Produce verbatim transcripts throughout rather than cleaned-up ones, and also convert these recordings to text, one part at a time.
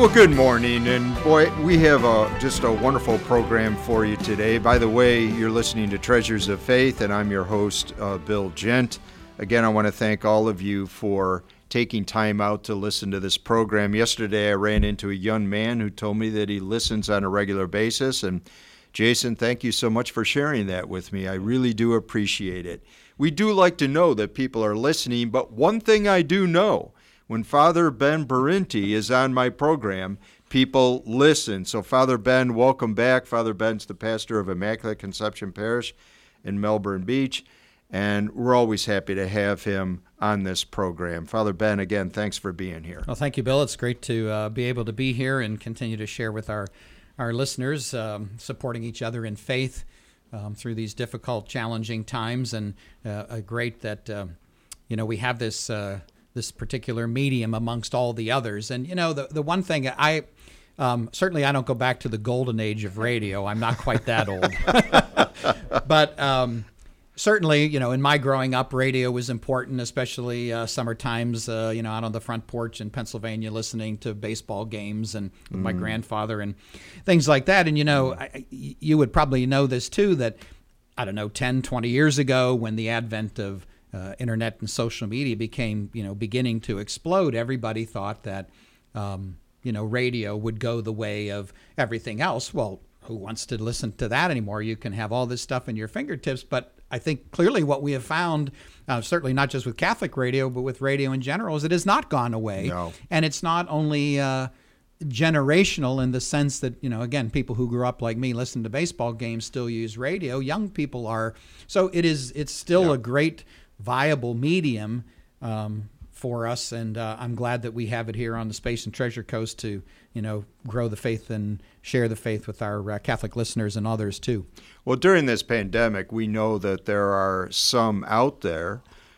Well, good morning, and boy, we have a, just a wonderful program for you today. By the way, you're listening to Treasures of Faith, and I'm your host, uh, Bill Gent. Again, I want to thank all of you for taking time out to listen to this program. Yesterday, I ran into a young man who told me that he listens on a regular basis, and Jason, thank you so much for sharing that with me. I really do appreciate it. We do like to know that people are listening, but one thing I do know, when Father Ben Berenti is on my program, people listen. So Father Ben, welcome back. Father Ben's the pastor of Immaculate Conception Parish in Melbourne Beach, and we're always happy to have him on this program. Father Ben, again, thanks for being here. Well, thank you, Bill. It's great to uh, be able to be here and continue to share with our, our listeners, um, supporting each other in faith um, through these difficult, challenging times, and uh, great that, uh, you know, we have this uh, this particular medium amongst all the others. And, you know, the, the one thing I, um, certainly I don't go back to the golden age of radio. I'm not quite that old. But um, certainly, you know, in my growing up, radio was important, especially uh, summer times, uh, you know, out on the front porch in Pennsylvania, listening to baseball games and with mm. my grandfather and things like that. And, you know, I, you would probably know this too, that, I don't know, ten, twenty years ago, when the advent of Uh, internet and social media became, you know, beginning to explode, everybody thought that, um, you know, radio would go the way of everything else. Well, who wants to listen to that anymore? You can have all this stuff in your fingertips. But I think clearly what we have found, uh, certainly not just with Catholic radio, but with radio in general, is it has not gone away. No. And it's not only uh, generational in the sense that, you know, again, people who grew up like me listening to baseball games still use radio. Young people are. So it is. It's still yeah. a great viable medium um, for us, and uh, I'm glad that we have it here on the Space and Treasure Coast to, you know, grow the faith and share the faith with our uh, Catholic listeners and others too. Well, during this pandemic, we know that there are some out there,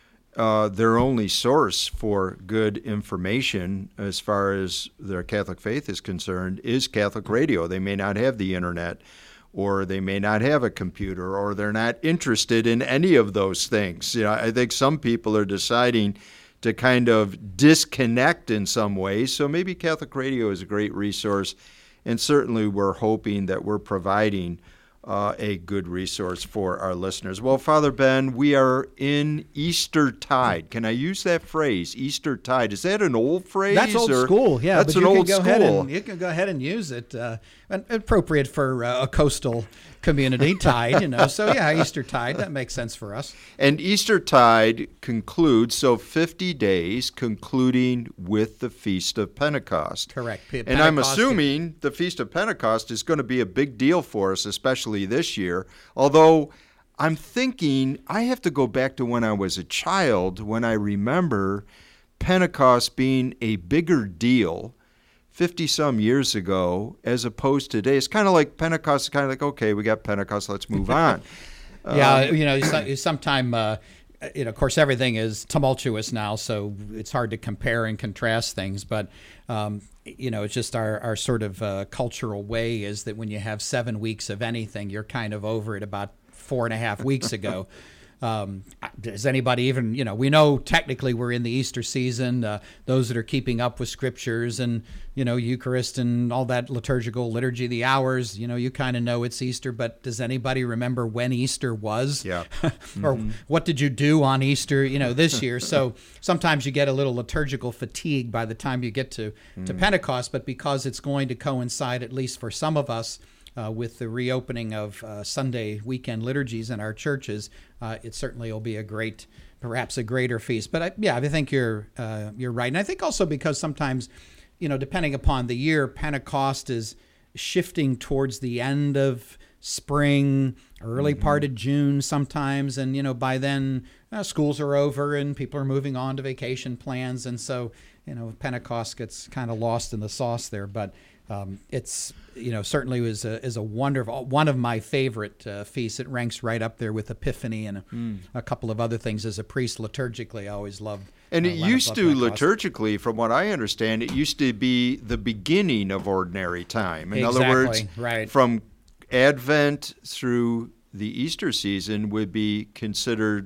uh, their only source for good information as far as their Catholic faith is concerned is Catholic radio. They may not have the internet, or they may not have a computer, or they're not interested in any of those things. You know, I think some people are deciding to kind of disconnect in some ways. So maybe Catholic radio is a great resource, and certainly we're hoping that we're providing uh, a good resource for our listeners. Well, Father Ben, we are in Eastertide. Can I use that phrase, Eastertide? Is that an old phrase? That's old or? school, yeah. That's but an you old can go school. Ahead and, you can go ahead and use it. Uh, appropriate for uh, a coastal community, tide, you know. So, yeah, Eastertide, that makes sense for us. And Eastertide concludes, so fifty days concluding with the Feast of Pentecost. Correct. P- and I'm assuming the Feast of Pentecost is going to be a big deal for us, especially this year. Although I'm thinking I have to go back to when I was a child, when I remember Pentecost being a bigger deal fifty-some years ago as opposed to today. It's kind of like Pentecost is kind of like, okay, we got Pentecost, let's move on. yeah, um, you know, sometime, uh, you know, of course, everything is tumultuous now, so it's hard to compare and contrast things. But, um, you know, it's just our, our sort of uh, cultural way is that when you have seven weeks of anything, you're kind of over it about four and a half weeks ago. Um, does anybody even, you know, we know technically we're in the Easter season. Uh, those that are keeping up with scriptures and, you know, Eucharist and all that liturgical liturgy, the hours, you know, you kind of know it's Easter, but does anybody remember when Easter was? Yeah. or mm-hmm. what did you do on Easter, you know, this year? So sometimes you get a little liturgical fatigue by the time you get to, mm. to Pentecost, but because it's going to coincide, at least for some of us, Uh, with the reopening of uh, Sunday weekend liturgies in our churches, uh, it certainly will be a great, perhaps a greater feast. But I, yeah, I think you're uh, you're right, and I think also because sometimes, you know, depending upon the year, Pentecost is shifting towards the end of spring, early mm-hmm. part of June sometimes, and you know by then uh, schools are over and people are moving on to vacation plans, and so you know Pentecost gets kind of lost in the sauce there, but. Um, it's, you know, certainly was a, is a wonderful, one of my favorite uh, feasts. It ranks right up there with Epiphany and a, mm. a couple of other things. As a priest, liturgically, I always loved. And uh, it used to, liturgically, from what I understand, it used to be the beginning of ordinary time. In exactly, other words, right. from Advent through the Easter season would be considered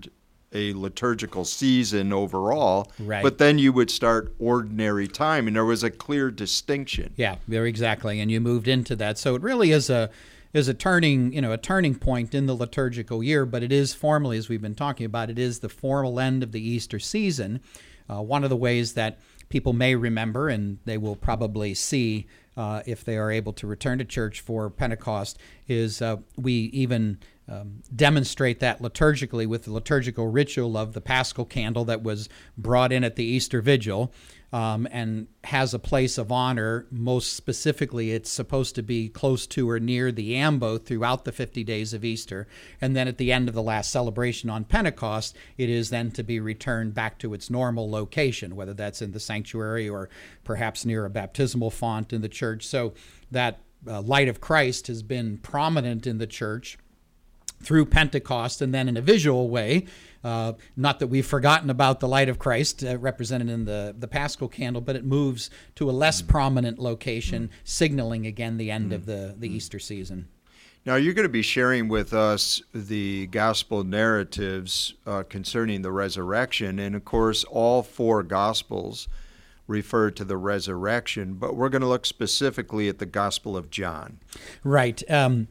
a liturgical season overall, right. but then you would start ordinary time, and there was a clear distinction. Yeah, very exactly, and you moved into that. So it really is a is a turning, you know, a turning point in the liturgical year, but it is formally, as we've been talking about, it is the formal end of the Easter season. Uh, one of the ways that people may remember, and they will probably see uh, if they are able to return to church for Pentecost, is uh, we even um, demonstrate that liturgically with the liturgical ritual of the Paschal candle that was brought in at the Easter Vigil. Um, and has a place of honor. Most specifically, it's supposed to be close to or near the ambo throughout the fifty days of Easter. And then at the end of the last celebration on Pentecost, it is then to be returned back to its normal location, whether that's in the sanctuary or perhaps near a baptismal font in the church. So that uh, light of Christ has been prominent in the church through Pentecost, and then in a visual way, uh, not that we've forgotten about the light of Christ uh, represented in the, the Paschal candle, but it moves to a less mm-hmm. prominent location, mm-hmm. signaling again the end mm-hmm. of the, the Easter season. Now, you're going to be sharing with us the gospel narratives uh, concerning the resurrection, and of course, all four gospels refer to the resurrection, but we're going to look specifically at the Gospel of John. Right. Um,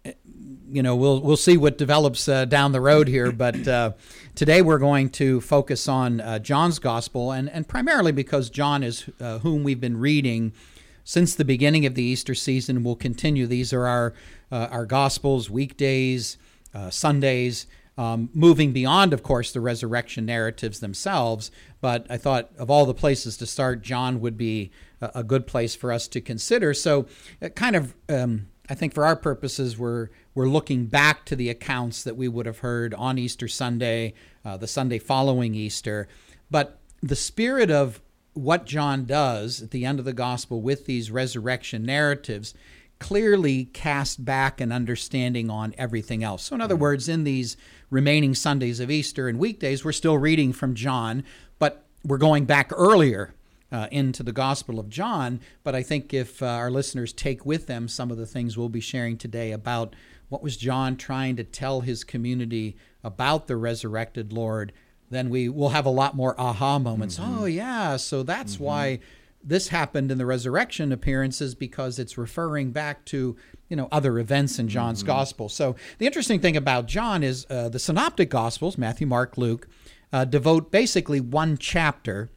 You know, we'll we'll see what develops uh, down the road here, but uh, today we're going to focus on uh, John's gospel, and, and primarily because John is uh, whom we've been reading since the beginning of the Easter season. We'll continue. These are our uh, our gospels, weekdays, uh, Sundays, um, moving beyond, of course, the resurrection narratives themselves. But I thought of all the places to start, John would be a, a good place for us to consider. So, it kind of. Um, I think for our purposes, we're we're looking back to the accounts that we would have heard on Easter Sunday, uh, the Sunday following Easter. But the spirit of what John does at the end of the gospel with these resurrection narratives clearly cast back an understanding on everything else. So in other words, in these remaining Sundays of Easter and weekdays, we're still reading from John, but we're going back earlier Uh, into the Gospel of John. But I think if uh, our listeners take with them some of the things we'll be sharing today about what was John trying to tell his community about the resurrected Lord, then we will have a lot more aha moments. Mm-hmm. Oh, yeah, so that's mm-hmm. why this happened in the resurrection appearances, because it's referring back to, you know, other events in John's mm-hmm. Gospel. So the interesting thing about John is uh, the Synoptic Gospels, Matthew, Mark, Luke, uh, devote basically one chapter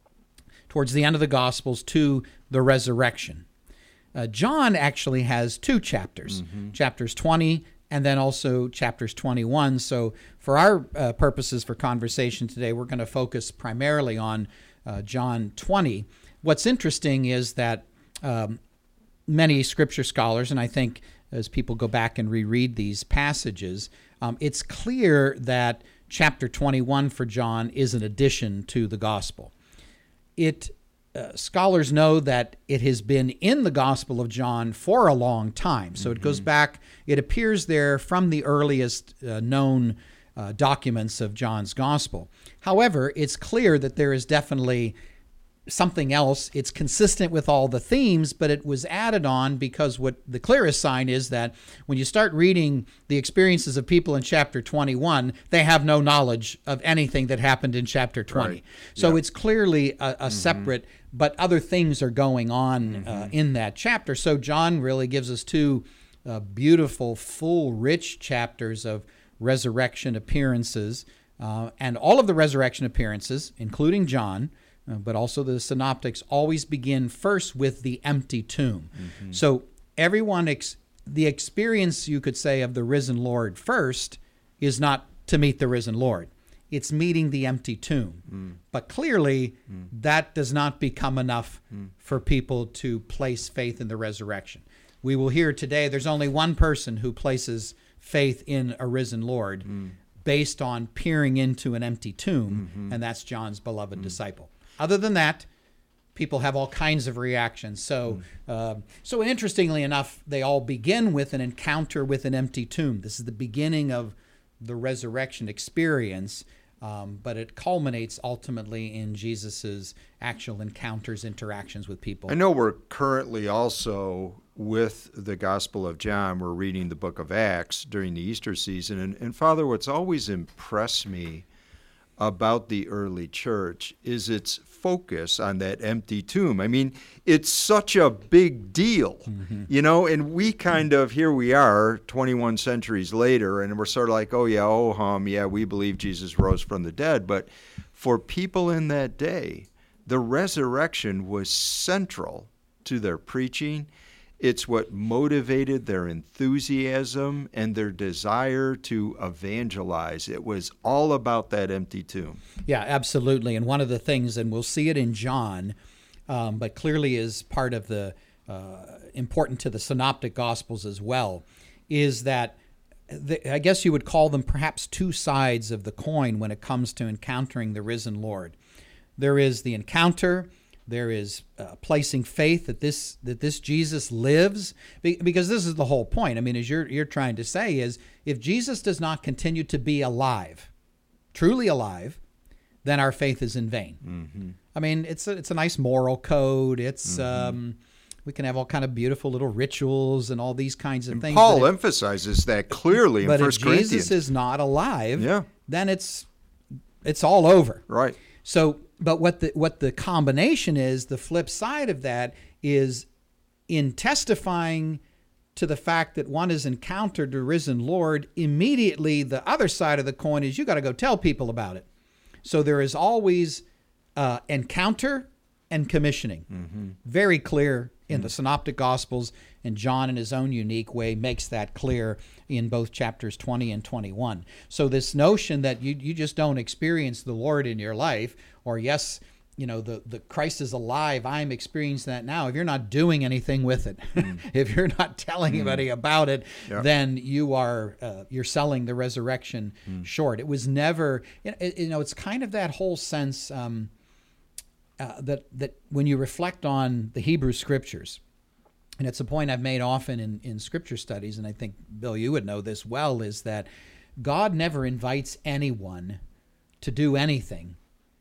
towards the end of the Gospels to the resurrection. Uh, John actually has two chapters, mm-hmm. chapters twenty and then also chapters twenty-one. So for our uh, purposes for conversation today, we're going to focus primarily on uh, John twenty. What's interesting is that um, many scripture scholars, and I think as people go back and reread these passages, um, it's clear that chapter twenty-one for John is an addition to the Gospel. It uh, scholars know that it has been in the Gospel of John for a long time. So mm-hmm. it goes back, it appears there from the earliest uh, known uh, documents of John's Gospel. However, it's clear that there is definitely something else. It's consistent with all the themes, but it was added on because what the clearest sign is that when you start reading the experiences of people in chapter twenty-one, they have no knowledge of anything that happened in chapter twenty. Right. So yeah. It's clearly a, a mm-hmm. separate, but other things are going on mm-hmm. uh, in that chapter. So John really gives us two uh, beautiful, full, rich chapters of resurrection appearances, uh, and all of the resurrection appearances, including John, Uh, but also the synoptics, always begin first with the empty tomb. Mm-hmm. So everyone, ex- the experience, you could say, of the risen Lord first is not to meet the risen Lord. It's meeting the empty tomb. Mm. But clearly, mm. that does not become enough mm. for people to place faith in the resurrection. We will hear today there's only one person who places faith in a risen Lord mm. based on peering into an empty tomb, mm-hmm. and that's John's beloved mm. disciple. Other than that, people have all kinds of reactions. So, mm. uh, so interestingly enough, they all begin with an encounter with an empty tomb. This is the beginning of the resurrection experience, um, but it culminates ultimately in Jesus's actual encounters, interactions with people. I know we're currently also with the Gospel of John. We're reading the book of Acts during the Easter season. And, and Father, what's always impressed me about the early church is its focus on that empty tomb. I mean, it's such a big deal, mm-hmm. you know, and we kind of, here we are twenty-one centuries later, and we're sort of like, oh, yeah, oh, hum, yeah, we believe Jesus rose from the dead. But for people in that day, the resurrection was central to their preaching. It's what motivated their enthusiasm and their desire to evangelize. It was all about that empty tomb. Yeah, absolutely. And one of the things, and we'll see it in John, um, but clearly is part of the uh, important to the Synoptic Gospels as well, is that the, I guess you would call them perhaps two sides of the coin when it comes to encountering the risen Lord. There is the encounter. There is uh, placing faith that this that this Jesus lives, because this is the whole point. I mean, as you're you're trying to say is, if Jesus does not continue to be alive, truly alive, then our faith is in vain. Mm-hmm. I mean, it's a, it's a nice moral code. It's mm-hmm. um, we can have all kind of beautiful little rituals and all these kinds of and things. Paul if, emphasizes that clearly in but First if Corinthians. Jesus is not alive, yeah. then it's it's all over. Right. So, but what the what the combination is, the flip side of that is, in testifying to the fact that one has encountered the risen Lord, immediately the other side of the coin is you got to go tell people about it. So there is always uh, encounter and commissioning. Mm-hmm. Very clear in mm-hmm. the Synoptic Gospels, and John in his own unique way makes that clear in both chapters twenty and twenty-one. So this notion that you you just don't experience the Lord in your life, or yes, you know, the, the Christ is alive, I'm experiencing that now. If you're not doing anything with it, mm. if you're not telling mm. anybody about it, yep. then you are uh, you're selling the resurrection mm. short. It was never, you know, it's kind of that whole sense um, uh, that that when you reflect on the Hebrew Scriptures, and it's a point I've made often in, in Scripture studies, and I think, Bill, you would know this well, is that God never invites anyone to do anything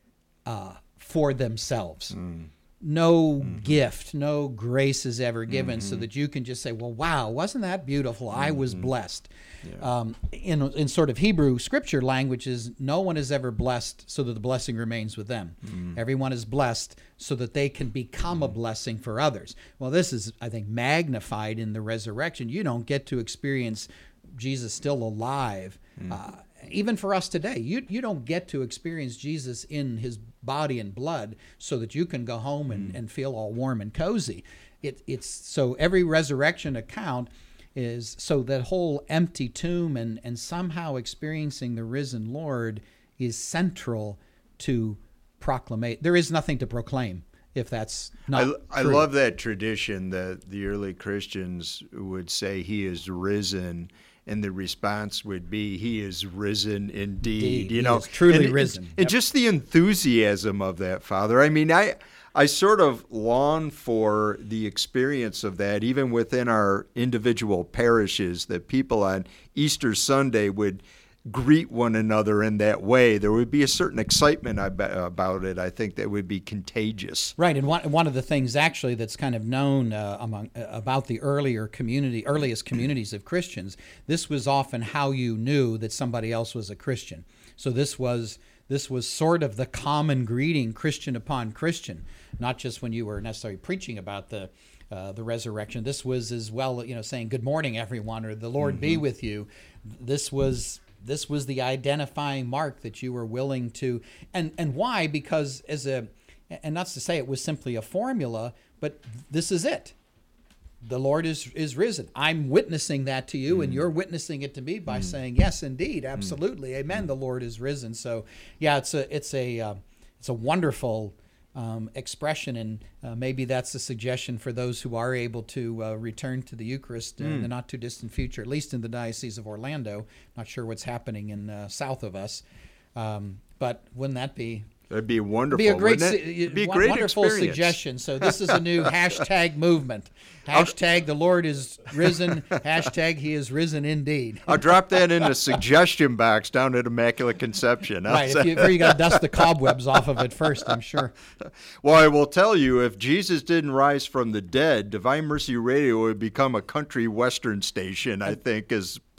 uh, for themselves. Mm. No mm-hmm. gift, no grace is ever given mm-hmm. so that you can just say, well, wow, wasn't that beautiful? Mm-hmm. I was blessed. Yeah. Um, in, in sort of Hebrew Scripture languages, no one is ever blessed so that the blessing remains with them. Mm-hmm. Everyone is blessed so that they can become mm-hmm. a blessing for others. Well, this is, I think, magnified in the resurrection. You don't get to experience Jesus still alive. Mm-hmm. Uh, even for us today, you you don't get to experience Jesus in his body and blood so that you can go home and, mm. and feel all warm and cozy. It, it's so every resurrection account is so that whole empty tomb and, and somehow experiencing the risen Lord is central to proclamate. There is nothing to proclaim if that's not I, I true. love that tradition that the early Christians would say he is risen. And the response would be, he is risen indeed. Indeed. You he know, is truly and, risen. And, yep. and just the enthusiasm of that, Father. I mean, I I sort of long for the experience of that, even within our individual parishes, that people on Easter Sunday would greet one another in that way. There would be a certain excitement about it, I think, that would be contagious. Right, and one one of the things actually that's kind of known uh, among uh, about the earlier community, earliest communities of Christians, this was often how you knew that somebody else was a Christian. So this was this was sort of the common greeting, Christian upon Christian, not just when you were necessarily preaching about the Uh, the resurrection. This was as well, you know, saying good morning, everyone, or the Lord mm-hmm. be with you. This was this was the identifying mark that you were willing to, and and why? Because as a, and not to say it was simply a formula, but this is it. The Lord is is risen. I'm witnessing that to you, mm. and you're witnessing it to me by mm. saying yes, indeed, absolutely, mm. amen. The Lord is risen. So, yeah, it's a it's a uh, it's a wonderful Um, expression, and uh, maybe that's a suggestion for those who are able to uh, return to the Eucharist mm. in the not too distant future, at least in the Diocese of Orlando. Not sure what's happening in uh, south of us, um, but wouldn't that be? That'd be wonderful. Be a great, wouldn't it? It'd be a one, great wonderful experience. suggestion. So this is a new hashtag movement. Hashtag the Lord is risen. Hashtag he is risen indeed. I'll drop that in the suggestion box down at Immaculate Conception. I'll right. If you, you got to dust the cobwebs off of it first, I'm sure. Well, I will tell you, if Jesus didn't rise from the dead, Divine Mercy Radio would become a country western station, I think, is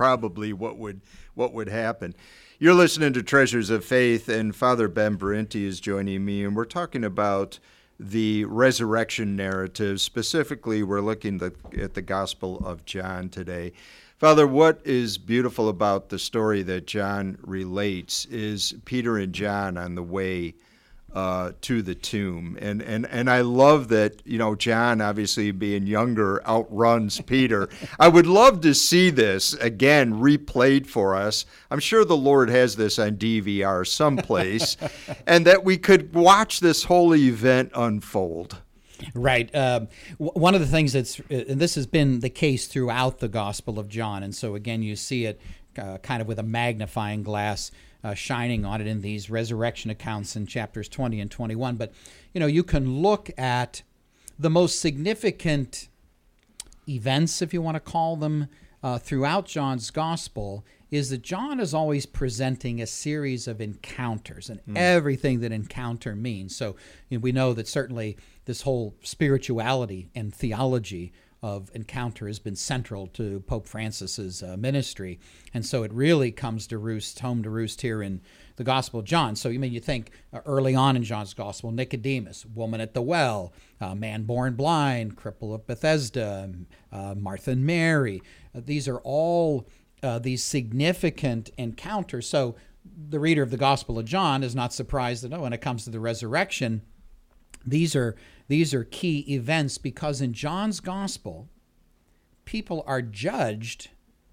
probably what would what would happen. You're listening to Treasures of Faith, and Father Ben Berenti is joining me, and we're talking about the resurrection narrative. Specifically, we're looking at the Gospel of John today. Father, what is beautiful about the story that John relates is Peter and John on the way uh, to the tomb. And, and and I love that, you know, John, obviously being younger, outruns Peter. I would love to see this, again, replayed for us. I'm sure the Lord has this on D V R someplace, and that we could watch this whole event unfold. Right. Um, w- one of the things that's, and this has been the case throughout the Gospel of John, and so again, you see it uh, kind of with a magnifying glass uh, shining on it in these resurrection accounts in chapters twenty and twenty-one. But, you know, you can look at the most significant events, if you want to call them, uh, throughout John's Gospel, is that John is always presenting a series of encounters and mm. everything that encounter means. So you know, we know that certainly this whole spirituality and theology of encounter has been central to Pope Francis's uh, ministry. And so it really comes to roost, home to roost here in the Gospel of John. So you I mean you think uh, early on in John's Gospel, Nicodemus, woman at the well, uh, man born blind, cripple of Bethesda, uh, Martha and Mary. Uh, these are all uh, these significant encounters. So the reader of the Gospel of John is not surprised that oh, when it comes to the resurrection, these are these are key events, because in John's Gospel, people are judged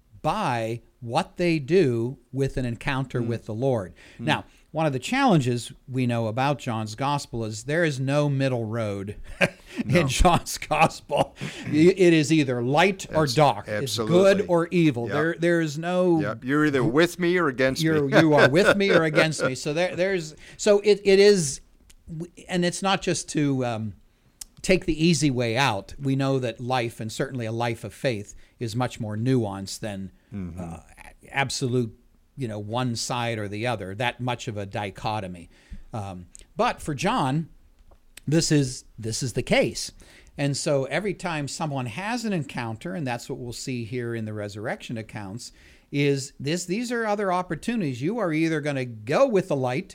by what they do with an encounter mm. with the Lord. Mm. Now, one of the challenges we know about John's Gospel is there is no middle road in no. John's Gospel. It is either light or dark. Absolutely. It's good or evil. Yep. There, there is no. Yep. You're either with me or against you're, me. You are with me or against me. So there, there's. So it, it is, and it's not just to um, take the easy way out. We know that life, and certainly a life of faith, is much more nuanced than mm-hmm. uh, absolute, you know, one side or the other, that much of a dichotomy. Um, but for John, this is this is the case. And so every time someone has an encounter, and that's what we'll see here in the resurrection accounts, is this these are other opportunities. You are either going to go with the light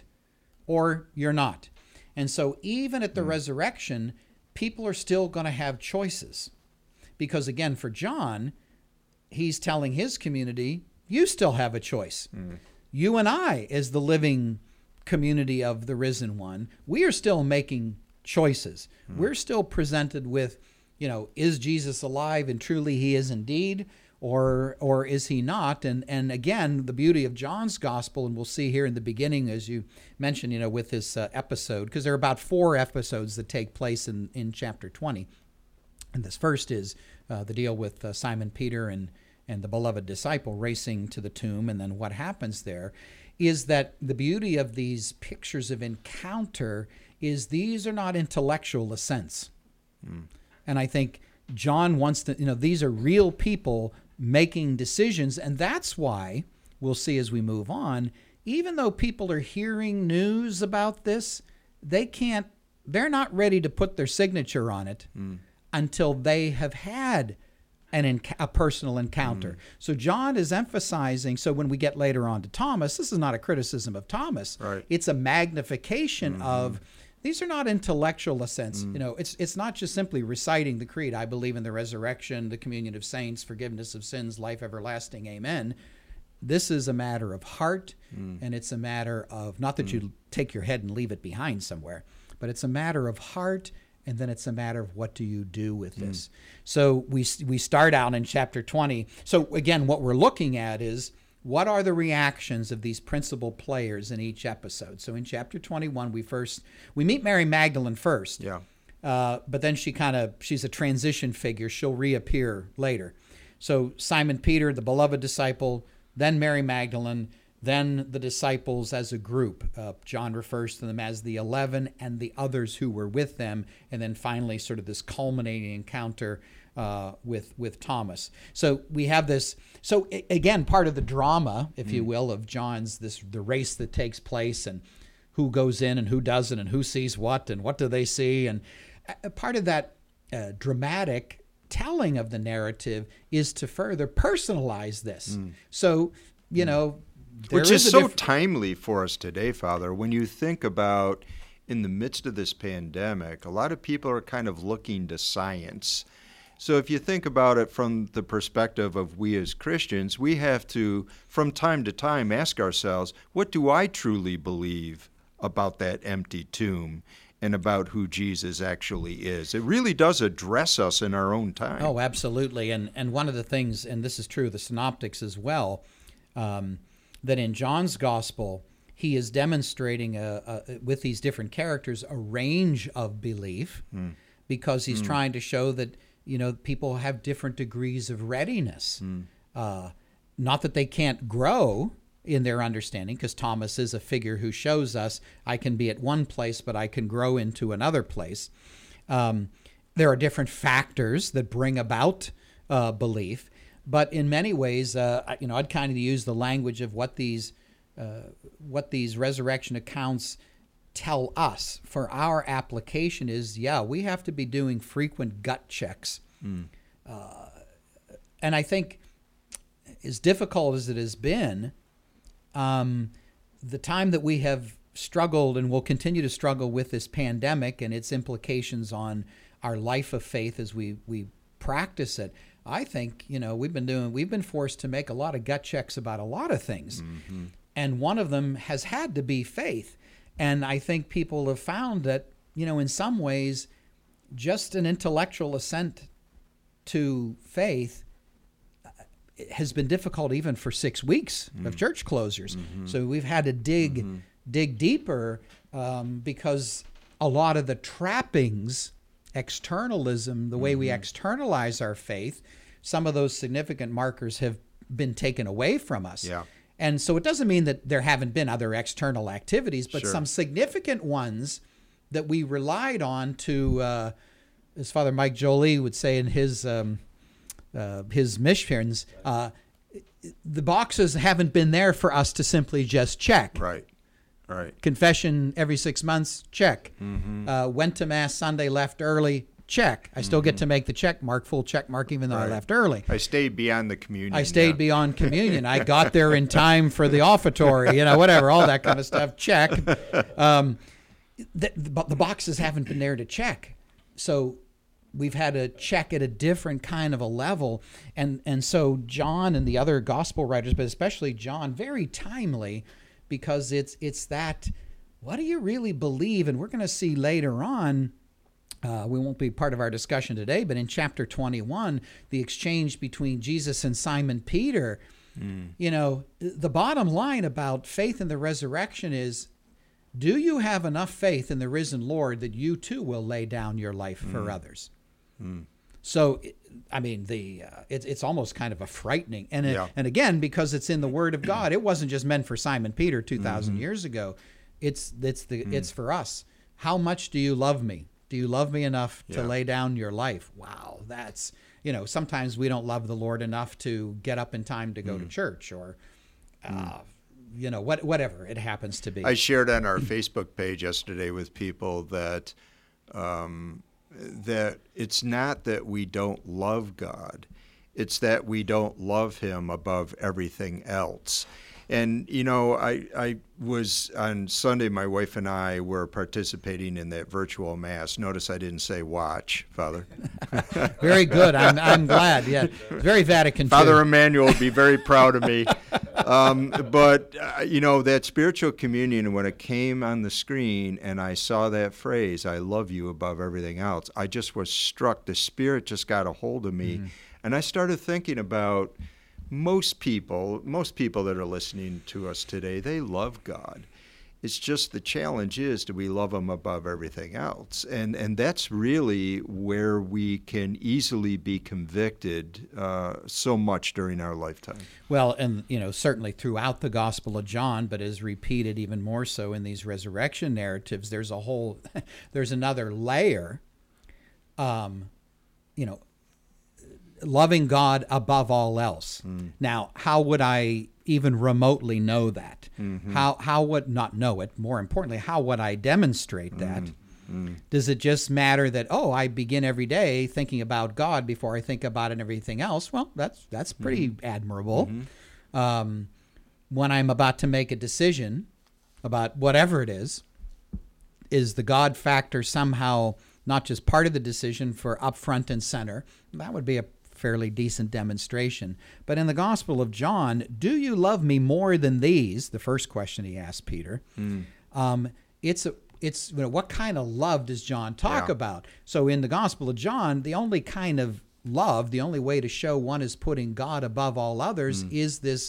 or you're not. And so even at the mm. resurrection, people are still going to have choices. Because again, for John, he's telling his community, you still have a choice. Mm. You and I, as the living community of the risen one, we are still making choices. Mm. We're still presented with, you know, is Jesus alive and truly he is indeed, or or is he not? And and again, the beauty of John's gospel, and we'll see here in the beginning, as you mentioned, you know, with this uh, episode, because there are about four episodes that take place in, in chapter twenty. And this first is uh, the deal with uh, Simon Peter and and the beloved disciple racing to the tomb, and then what happens there is that the beauty of these pictures of encounter is these are not intellectual ascents. Mm. And I think John wants to, you know, these are real people making decisions, and that's why we'll see as we move on, even though people are hearing news about this, they can't, they're not ready to put their signature on it mm. until they have had An enc- a personal encounter. Mm. So John is emphasizing, so when we get later on to Thomas, this is not a criticism of Thomas. Right. It's a magnification mm-hmm. of, these are not intellectual ascents. Mm. You know, it's it's not just simply reciting the creed. I believe in the resurrection, the communion of saints, forgiveness of sins, life everlasting, amen. This is a matter of heart, mm. and it's a matter of, not that mm. you take your head and leave it behind somewhere, but it's a matter of heart. And then it's a matter of what do you do with this. Mm. So we we start out in chapter twenty. So again, what we're looking at is what are the reactions of these principal players in each episode. So in chapter twenty-one, we first we meet Mary Magdalene first. Yeah. Uh, but then she kind of she's a transition figure. She'll reappear later. So Simon Peter, the beloved disciple, then Mary Magdalene. Then the disciples as a group. Uh, John refers to them as the eleven and the others who were with them. And then finally sort of this culminating encounter uh, with, with Thomas. So we have this. So again, part of the drama, if mm. you will, of John's, this the race that takes place and who goes in and who doesn't and who sees what and what do they see. And part of that uh, dramatic telling of the narrative is to further personalize this. Mm. So, you mm. know, there which is, is so diff- timely for us today, Father, when you think about in the midst of this pandemic, a lot of people are kind of looking to science. So if you think about it from the perspective of we as Christians, we have to, from time to time, ask ourselves, what do I truly believe about that empty tomb and about who Jesus actually is? It really does address us in our own time. Oh, absolutely. And and one of the things, and this is true of the synoptics as well, um, that in John's gospel, he is demonstrating a, a, with these different characters a range of belief mm. because he's mm. trying to show that, you know, people have different degrees of readiness. Mm. Uh, not that they can't grow in their understanding, because Thomas is a figure who shows us I can be at one place, but I can grow into another place. Um, there are different factors that bring about uh, belief, but in many ways, uh, you know, I'd kind of use the language of what these uh, what these resurrection accounts tell us for our application is, yeah, we have to be doing frequent gut checks. Mm. Uh, and I think as difficult as it has been, um, the time that we have struggled and will continue to struggle with this pandemic and its implications on our life of faith as we, we practice it, I think, you know, we've been doing, we've been forced to make a lot of gut checks about a lot of things. Mm-hmm. And one of them has had to be faith. And I think people have found that, you know, in some ways, just an intellectual assent to faith has been difficult even for six weeks mm. of church closures. Mm-hmm. So we've had to dig mm-hmm. dig deeper um, because a lot of the trappings, externalism, the way mm-hmm. we externalize our faith, some of those significant markers have been taken away from us. Yeah. And so it doesn't mean that there haven't been other external activities, but sure. some significant ones that we relied on to, uh, as Father Mike Jolie would say in his um, uh, his missions, uh, the boxes haven't been there for us to simply just check. Right, right. Confession every six months, check. Mm-hmm. Uh, went to Mass Sunday, left early, check. I still mm-hmm. get to make the check mark, full check mark, even though right. I left early. I stayed beyond the communion. I stayed yeah. beyond communion. I got there in time for the offertory, you know, whatever, all that kind of stuff. Check. Um, the, the boxes haven't been there to check. So we've had to check at a different kind of a level. And, and so John and the other gospel writers, but especially John, very timely, because it's, it's that, what do you really believe? And we're going to see later on, Uh, we won't be part of our discussion today, but in chapter twenty-one, the exchange between Jesus and Simon Peter, mm. you know, the bottom line about faith in the resurrection is, do you have enough faith in the risen Lord that you too will lay down your life mm. for others? Mm. So, I mean, the uh, it's it's almost kind of a frightening, and yeah. it, and again, because it's in the Word of God, it wasn't just meant for Simon Peter two thousand mm-hmm. years ago. It's it's the mm. it's for us. How much do you love me? Do you love me enough to yeah. lay down your life? Wow, that's, you know, sometimes we don't love the Lord enough to get up in time to go mm. to church or, uh, mm. you know, what, whatever it happens to be. I shared on our Facebook page yesterday with people that um, that it's not that we don't love God, it's that we don't love Him above everything else. And, you know, I, I was on Sunday, my wife and I were participating in that virtual Mass. Notice I didn't say watch, Father. Very good. I'm I'm glad. Yeah. Very Vatican two. Father Emmanuel would be very proud of me. Um, but, uh, you know, that spiritual communion, when it came on the screen and I saw that phrase, I love you above everything else, I just was struck. The Spirit just got a hold of me. Mm. And I started thinking about Most people, most people that are listening to us today, they love God. It's just the challenge is, do we love Him above everything else? And and that's really where we can easily be convicted uh, so much during our lifetime. Well, and you know, certainly throughout the Gospel of John, but is repeated even more so in these resurrection narratives. There's a whole, there's another layer. Um, you know. Loving God above all else. Mm. Now, how would I even remotely know that? Mm-hmm. How how would not know it? More importantly, how would I demonstrate that? Mm. Mm. Does it just matter that, oh, I begin every day thinking about God before I think about it and everything else? Well, that's that's pretty mm-hmm. admirable. Mm-hmm. Um, when I'm about to make a decision about whatever it is, is the God factor somehow not just part of the decision for up front and center? That would be a fairly decent demonstration. But in the Gospel of John, do you love me more than these? The first question he asked Peter. Mm. Um, it's a It's, you know, what kind of love does John talk yeah. about? So in the Gospel of John, the only kind of love, the only way to show one is putting God above all others mm. is this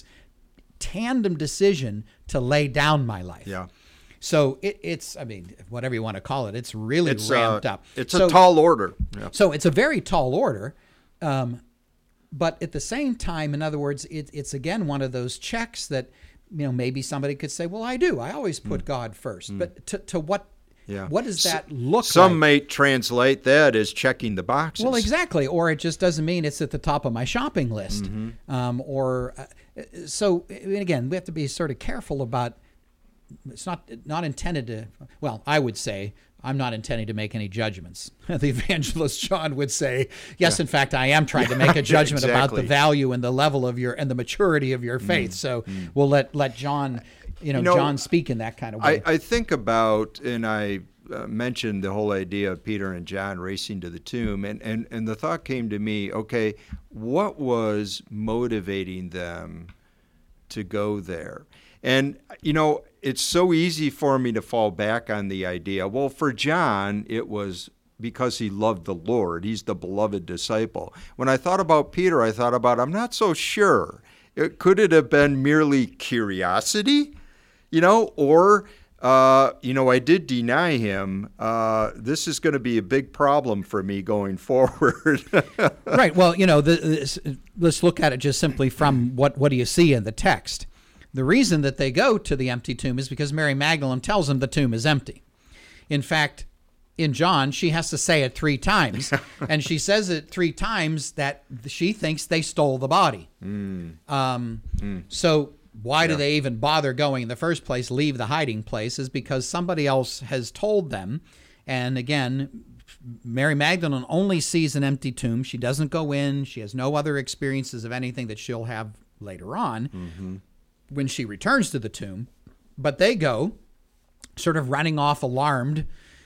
tandem decision to lay down my life. Yeah. So it, it's, I mean, whatever you want to call it, it's really it's, ramped uh, up. It's so, a tall order. Yeah. So it's a very tall order. Um, but at the same time, in other words, it, it's again one of those checks that, you know, maybe somebody could say, well, I do. I always put mm. God first. Mm. But to, to what yeah. what does that look Some like? Some may translate that as checking the boxes. Well, exactly. Or it just doesn't mean it's at the top of my shopping list. Mm-hmm. Um, or uh, so, and again, we have to be sort of careful about, it's not not intended to, well, I would say, I'm not intending to make any judgments. The evangelist John would say, yes, yeah. in fact, I am trying to make a judgment exactly. about the value and the level of your, and the maturity of your faith. Mm. So mm. we'll let, let John, you know, you know, John speak in that kind of way. I, I think about, and I uh, mentioned the whole idea of Peter and John racing to the tomb, and, and, and the thought came to me, okay, what was motivating them to go there? And, you know, it's so easy for me to fall back on the idea, well, for John, it was because he loved the Lord. He's the beloved disciple. When I thought about Peter, I thought about, I'm not so sure. It, could it have been merely curiosity? You know, or, uh, you know, I did deny him. Uh, this is going to be a big problem for me going forward. Right. Well, you know, the, this, let's look at it just simply from what, what do you see in the text? The reason that they go to the empty tomb is because Mary Magdalene tells them the tomb is empty. In fact, in John, she has to say it three times, and she says it three times that she thinks they stole the body. Mm. Um, mm. So why yeah. do they even bother going in the first place, leave the hiding place, is because somebody else has told them. And again, Mary Magdalene only sees an empty tomb. She doesn't go in. She has no other experiences of anything that she'll have later on. Mm-hmm. When she returns to the tomb, but they go sort of running off alarmed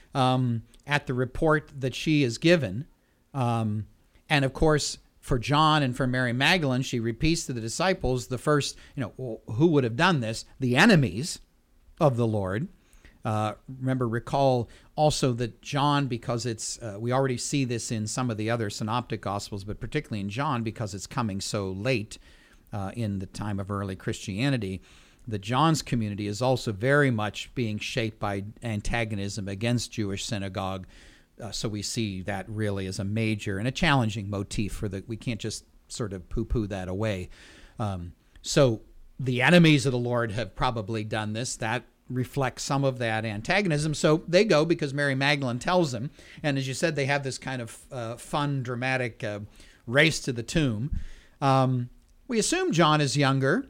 um, at the report that she is given. Um, and of course, for John and for Mary Magdalene, she repeats to the disciples the first, you know, well, who would have done this? The enemies of the Lord. Uh, remember, recall also that John, because it's, uh, we already see this in some of the other synoptic gospels, but particularly in John, because it's coming so late Uh, in the time of early Christianity, the John's community is also very much being shaped by antagonism against Jewish synagogue. Uh, so we see that really as a major and a challenging motif for the, we can't just sort of poo-poo that away. Um, so the enemies of the Lord have probably done this. That reflects some of that antagonism. So they go because Mary Magdalene tells them. And as you said, they have this kind of uh, fun, dramatic uh, race to the tomb. Um, We assume John is younger,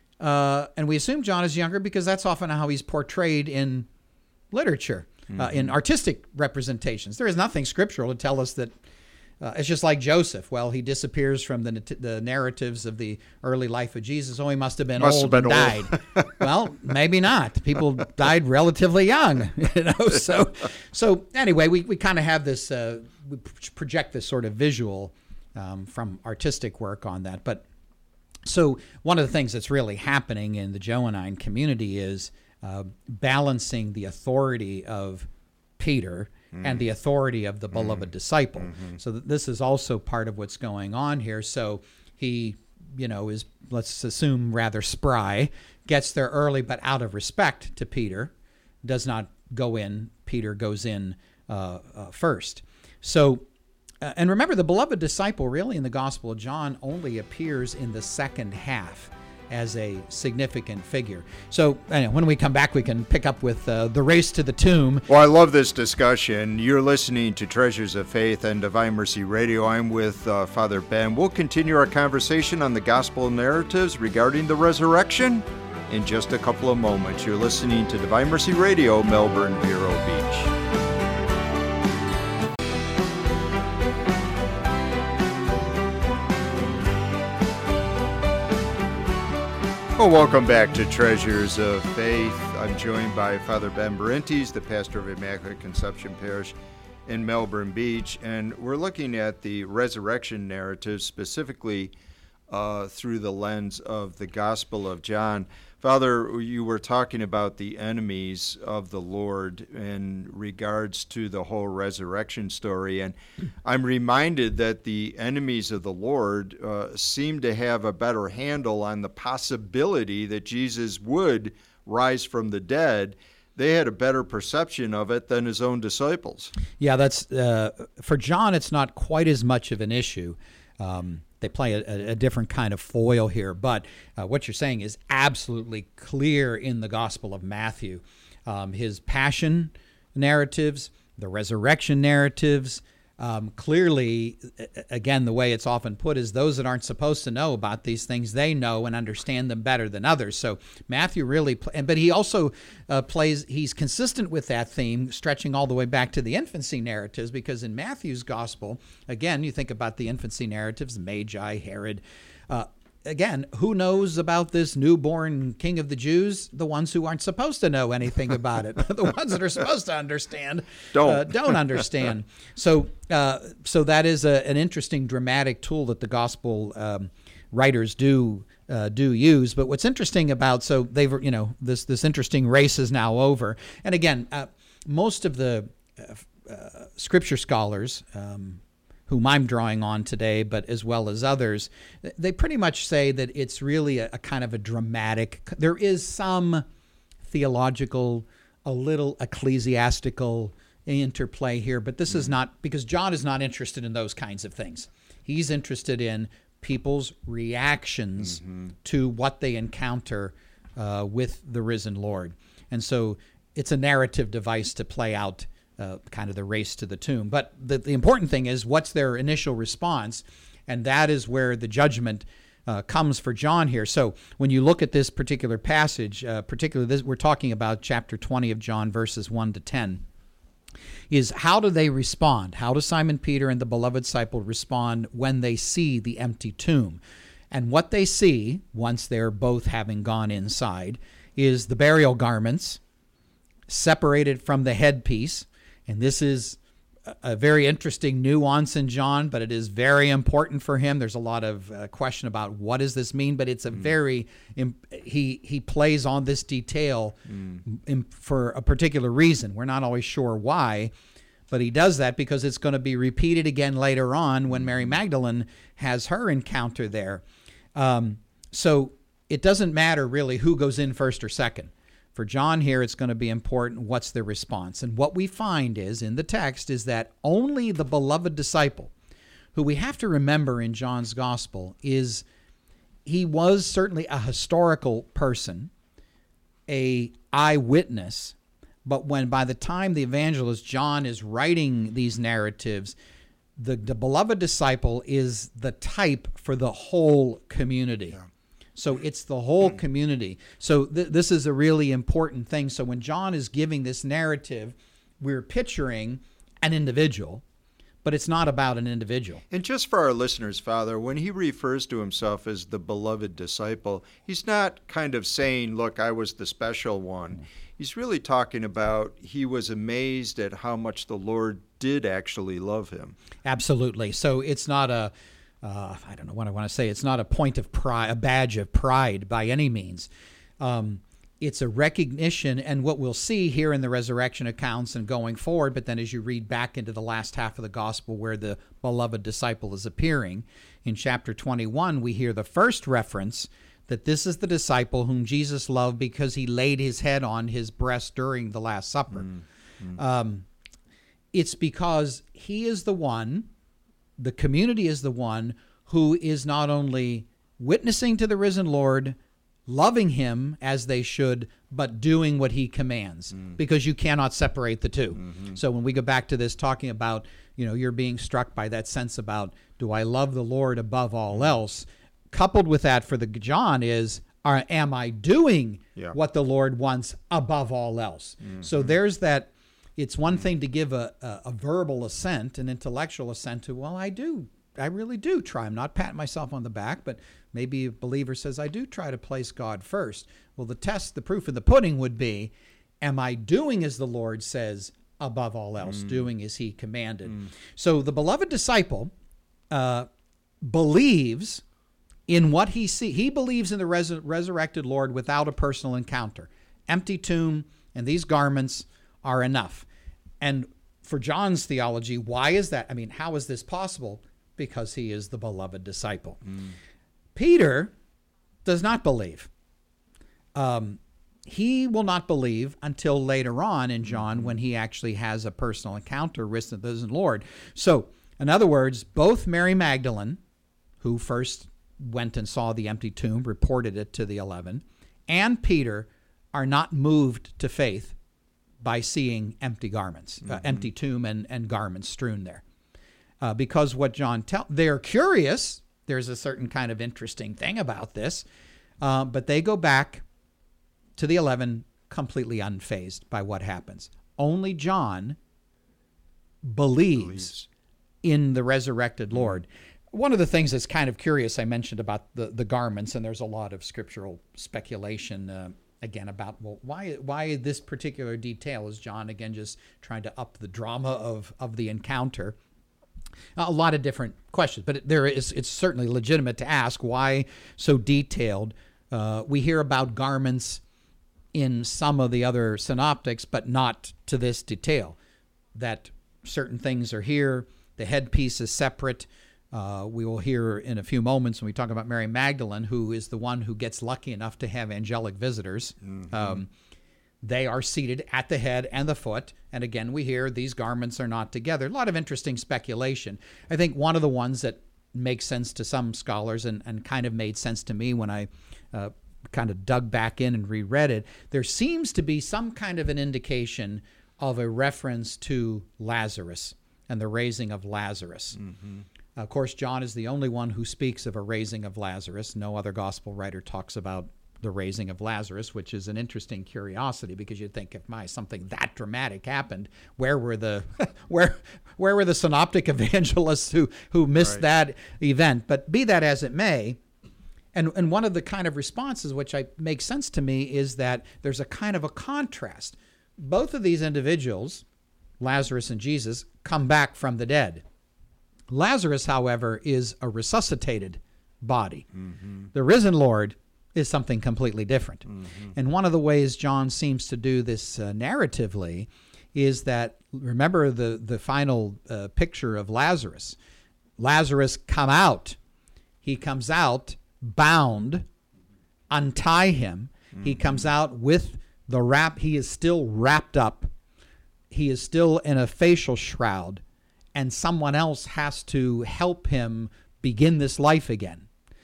uh, and we assume John is younger because that's often how he's portrayed in literature, mm-hmm. uh, in artistic representations. There is nothing scriptural to tell us that uh, it's just like Joseph. Well, he disappears from the the narratives of the early life of Jesus. Oh, he must have been must old have been and old. died. Well, maybe not. People died relatively young, you know. So, so anyway, we, we kind of have this, uh, we project this sort of visual um, from artistic work on that, but. So one of the things that's really happening in the Johannine community is uh, balancing the authority of Peter mm. and the authority of the mm. beloved disciple. Mm-hmm. So th- this is also part of what's going on here. So he, you know, is, let's assume, rather spry, gets there early, but out of respect to Peter, does not go in. Peter goes in uh, uh, first. So Uh, and remember, the beloved disciple really in the Gospel of John only appears in the second half as a significant figure. So anyway, when we come back, we can pick up with uh, the race to the tomb. Well, I love this discussion. You're listening to Treasures of Faith and Divine Mercy Radio. I'm with uh, Father Ben. We'll continue our conversation on the gospel narratives regarding the resurrection in just a couple of moments. You're listening to Divine Mercy Radio, Melbourne, Vero Beach. Well, welcome back to Treasures of Faith. I'm joined by Father Ben Barentes, the pastor of Immaculate Conception Parish in Melbourne Beach, and we're looking at the resurrection narrative, specifically uh, through the lens of the Gospel of John. Father, you were talking about the enemies of the Lord in regards to the whole resurrection story, and I'm reminded that the enemies of the Lord uh, seem to have a better handle on the possibility that Jesus would rise from the dead. They had a better perception of it than his own disciples. Yeah, that's uh, for John, it's not quite as much of an issue. Um, they play a, a different kind of foil here, but uh, what you're saying is absolutely clear in the Gospel of Matthew. Um, his passion narratives, the resurrection narratives, um, clearly, again, the way it's often put is those that aren't supposed to know about these things, they know and understand them better than others. So Matthew really, but he also uh, plays, he's consistent with that theme, stretching all the way back to the infancy narratives, because in Matthew's gospel, again, you think about the infancy narratives, Magi, Herod, uh, again, who knows about this newborn king of the Jews? The ones who aren't supposed to know anything about it. The ones that are supposed to understand don't uh, don't understand. So, uh, so that is a, an interesting dramatic tool that the gospel um, writers do uh, do use. But what's interesting about so they've you know this this interesting race is now over. And again, uh, most of the uh, uh, scripture scholars. Um, whom I'm drawing on today, but as well as others, they pretty much say that it's really a, a kind of a dramatic, there is some theological, a little ecclesiastical interplay here, but this is not, because John is not interested in those kinds of things. He's interested in people's reactions mm-hmm. to what they encounter uh, with the risen Lord. And so it's a narrative device to play out Uh, kind of the race to the tomb. But the, the important thing is what's their initial response, and that is where the judgment uh, comes for John here. So when you look at this particular passage, uh, particularly this, we're talking about chapter twenty of John, verses one to ten, is how do they respond? How do Simon Peter and the beloved disciple respond when they see the empty tomb? And what they see, once they're both having gone inside, is the burial garments separated from the headpiece. And this is a very interesting nuance in John, but it is very important for him. There's a lot of uh, question about what does this mean, but it's a mm. very, he he plays on this detail mm. in, for a particular reason. We're not always sure why, but he does that because it's going to be repeated again later on when Mary Magdalene has her encounter there. Um, so it doesn't matter really who goes in first or second. For John here, it's going to be important what's the response. And what we find is, in the text, is that only the beloved disciple, who we have to remember in John's gospel, is he was certainly a historical person, a eyewitness, but when by the time the evangelist John is writing these narratives, the, the beloved disciple is the type for the whole community. Yeah. So it's the whole community. So th- this is a really important thing. So when John is giving this narrative, we're picturing an individual, but it's not about an individual. And just for our listeners, Father, when he refers to himself as the beloved disciple, he's not kind of saying, look, I was the special one. He's really talking about he was amazed at how much the Lord did actually love him. Absolutely. So it's not a... Uh, I don't know what I want to say. It's not a point of pride, a badge of pride by any means. Um, it's a recognition, and what we'll see here in the resurrection accounts and going forward, but then as you read back into the last half of the gospel where the beloved disciple is appearing, in chapter twenty-one, we hear the first reference that this is the disciple whom Jesus loved because he laid his head on his breast during the Last Supper. Mm, mm. Um, it's because he is the one, the community is the one who is not only witnessing to the risen Lord, loving him as they should, but doing what he commands, mm. because you cannot separate the two. Mm-hmm. So when we go back to this, talking about, you know, you're being struck by that sense about, do I love the Lord above all else? Coupled with that for the John is, are, am I doing yeah. what the Lord wants above all else? Mm-hmm. So there's that. It's one thing to give a, a, a verbal assent, an intellectual assent to, well, I do I really do try. I'm not patting myself on the back, but maybe a believer says, I do try to place God first. Well, the test, the proof of the pudding would be, am I doing as the Lord says above all else, mm. doing as he commanded? Mm. So the beloved disciple uh, believes in what he sees. He believes in the res- resurrected Lord without a personal encounter. Empty tomb and these garments are enough. And for John's theology, why is that? I mean, how is this possible? Because he is the beloved disciple. Mm. Peter does not believe. Um, he will not believe until later on in John mm-hmm. when he actually has a personal encounter with the risen Lord. So, in other words, both Mary Magdalene, who first went and saw the empty tomb, reported it to the eleven, and Peter are not moved to faith by seeing empty garments, mm-hmm. uh, empty tomb and, and garments strewn there. Uh, because what John tells, they're curious. There's a certain kind of interesting thing about this, uh, but they go back to the eleven completely unfazed by what happens. Only John believes, believes. in the resurrected Lord. One of the things that's kind of curious, I mentioned about the, the garments, and there's a lot of scriptural speculation, uh, again, about, well, why why this particular detail? Is John, again, just trying to up the drama of, of the encounter? A lot of different questions, but there is it's certainly legitimate to ask why so detailed. Uh, we hear about garments in some of the other synoptics, but not to this detail, that certain things are here. The headpiece is separate. Uh, we will hear in a few moments when we talk about Mary Magdalene, who is the one who gets lucky enough to have angelic visitors. Mm-hmm. Um, they are seated at the head and the foot. And again, we hear these garments are not together. A lot of interesting speculation. I think one of the ones that makes sense to some scholars and, and kind of made sense to me when I uh, kind of dug back in and reread it, there seems to be some kind of an indication of a reference to Lazarus and the raising of Lazarus. Mm-hmm. Of course, John is the only one who speaks of a raising of Lazarus. No other gospel writer talks about the raising of Lazarus, which is an interesting curiosity, because you'd think, if my something that dramatic happened, where were the where where were the synoptic evangelists who who missed right. that event? But be that as it may, and and one of the kind of responses which I makes sense to me is that there's a kind of a contrast. Both of these individuals, Lazarus and Jesus, come back from the dead. Lazarus, however, is a resuscitated body. Mm-hmm. The risen Lord is something completely different. Mm-hmm. And one of the ways John seems to do this uh, narratively is that, remember the, the final uh, picture of Lazarus. Lazarus come out. He comes out bound. Untie him. Mm-hmm. He comes out with the wrap. He is still wrapped up. He is still in a facial shroud. And someone else has to help him begin this life again.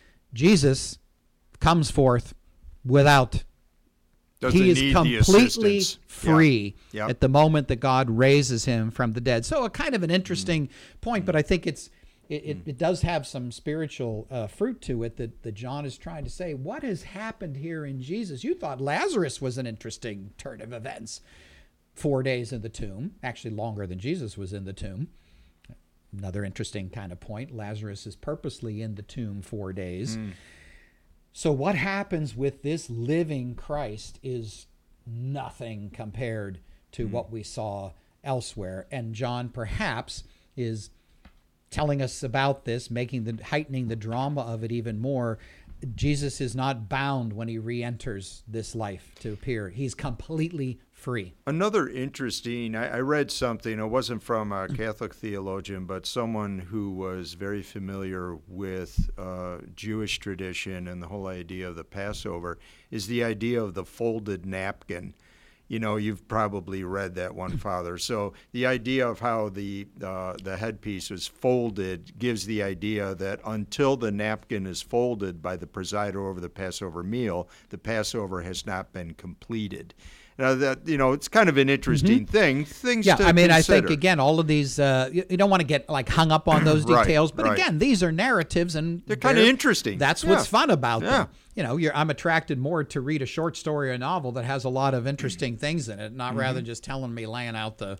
Jesus comes forth without, Doesn't he is completely free yeah. Yep. at the moment that God raises him from the dead. So a kind of an interesting mm. point, mm. but I think it's it, it, it does have some spiritual uh, fruit to it that, that John is trying to say, what has happened here in Jesus? You thought Lazarus was an interesting turn of events. Four days in the tomb, actually longer than Jesus was in the tomb. Another interesting kind of point. Lazarus is purposely in the tomb four days. Mm. So what happens with this living Christ is nothing compared to mm. what we saw elsewhere. And John perhaps is telling us about this, making the heightening the drama of it even more. Jesus is not bound when he re-enters this life to appear. He's completely free. Another interesting, I, I read something, it wasn't from a Catholic theologian, but someone who was very familiar with uh, Jewish tradition and the whole idea of the Passover, is the idea of the folded napkin. You know, you've probably read that one, Father. So the idea of how the uh, the headpiece is folded gives the idea that until the napkin is folded by the presider over the Passover meal, the Passover has not been completed. Now that, you know, it's kind of an interesting mm-hmm. thing. Things yeah, to I mean, consider. I think, again, all of these, uh, you, you don't want to get like hung up on those right, details. But right. again, these are narratives, and they're kind of interesting. That's yeah. what's fun about yeah. them. You know, you're, I'm attracted more to read a short story or a novel that has a lot of interesting things in it, not mm-hmm. rather just telling me, laying out the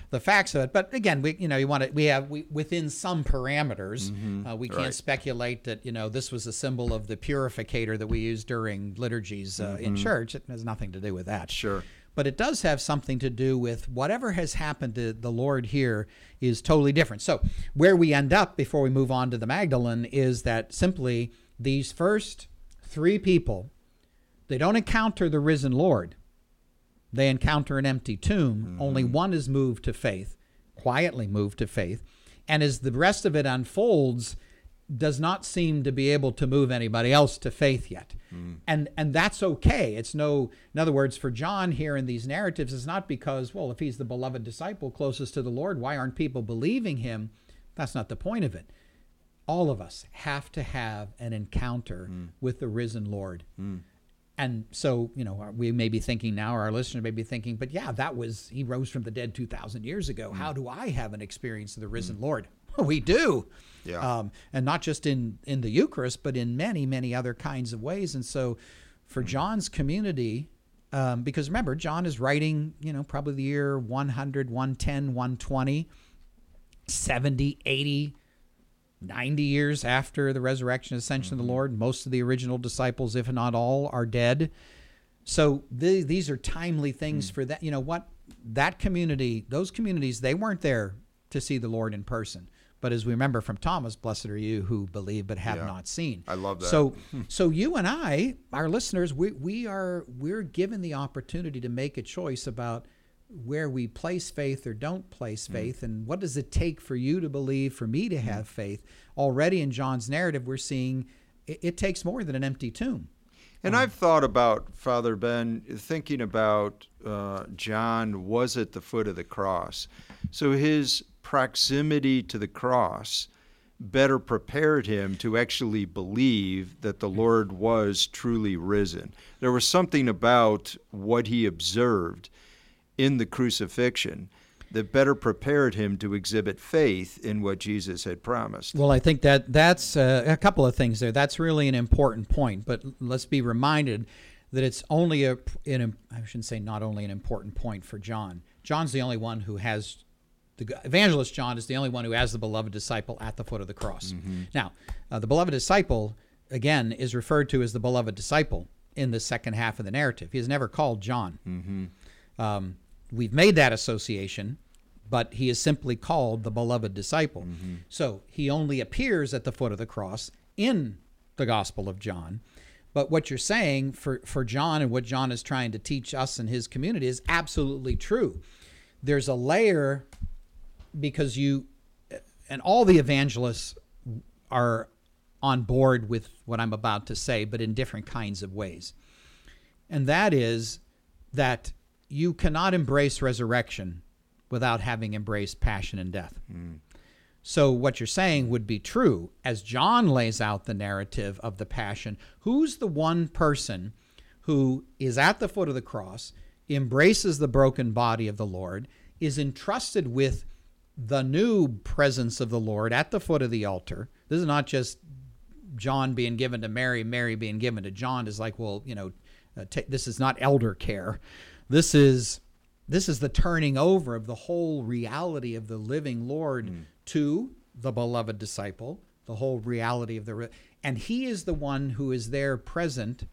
the facts of it. But again, we you know you want to we have we within some parameters. Mm-hmm. Uh, we can't Right. speculate that you know this was a symbol of the purificator that we use during liturgies uh, in church. It has nothing to do with that. Sure. But it does have something to do with whatever has happened to the Lord here is totally different. So where we end up before we move on to the Magdalene is that simply these first three people, they don't encounter the risen Lord. They encounter an empty tomb. Mm-hmm. Only one is moved to faith, quietly moved to faith. And as the rest of it unfolds, does not seem to be able to move anybody else to faith yet. Mm. And and that's okay. It's no, in other words, for John here in these narratives, it's not because, well, if he's the beloved disciple closest to the Lord, why aren't people believing him? That's not the point of it. All of us have to have an encounter mm. with the risen Lord. Mm. And so, you know, we may be thinking now, or our listener may be thinking, but yeah, that was, he rose from the dead two thousand years ago. Mm. How do I have an experience of the risen mm. Lord? We do. Yeah. Um, and not just in, in the Eucharist, but in many, many other kinds of ways. And so for mm. John's community, um, because remember, John is writing, you know, probably the year one hundred, one ten, one twenty, seventy, eighty, ninety years after the resurrection and ascension mm-hmm. of the Lord. Most of the original disciples, if not all, are dead. So the, these are timely things mm. for that. You know what? That community, those communities, they weren't there to see the Lord in person. But as we remember from Thomas, blessed are you who believe but have yeah. not seen. I love that. So, so you and I, our listeners, we we are we're given the opportunity to make a choice about where we place faith or don't place faith, mm. and what does it take for you to believe, for me to have mm. faith. Already in John's narrative, we're seeing it, it takes more than an empty tomb. And um, I've thought about, Father Ben, thinking about uh, John was at the foot of the cross. So his proximity to the cross better prepared him to actually believe that the Lord was truly risen. There was something about what he observed in the crucifixion that better prepared him to exhibit faith in what Jesus had promised. Well, I think that that's uh, a couple of things there. That's really an important point, but let's be reminded that it's only a, an, I shouldn't say not only an important point for John. John's the only one who has, the evangelist John is the only one who has the beloved disciple at the foot of the cross. Mm-hmm. Now, uh, the beloved disciple, again, is referred to as the beloved disciple in the second half of the narrative. He is never called John. Mm-hmm. Um, We've made that association, but he is simply called the beloved disciple. Mm-hmm. So he only appears at the foot of the cross in the Gospel of John. But what you're saying for, for John and what John is trying to teach us and his community is absolutely true. There's a layer because you, and all the evangelists are on board with what I'm about to say, but in different kinds of ways. And that is that you cannot embrace resurrection without having embraced passion and death. Mm. So what you're saying would be true. As John lays out the narrative of the passion, who's the one person who is at the foot of the cross, embraces the broken body of the Lord, is entrusted with the new presence of the Lord at the foot of the altar? This is not just John being given to Mary, Mary being given to John. Is like, well, you know, uh, t- this is not elder care. This is this is the turning over of the whole reality of the living Lord mm. to the beloved disciple, the whole reality of the... And he is the one who is there present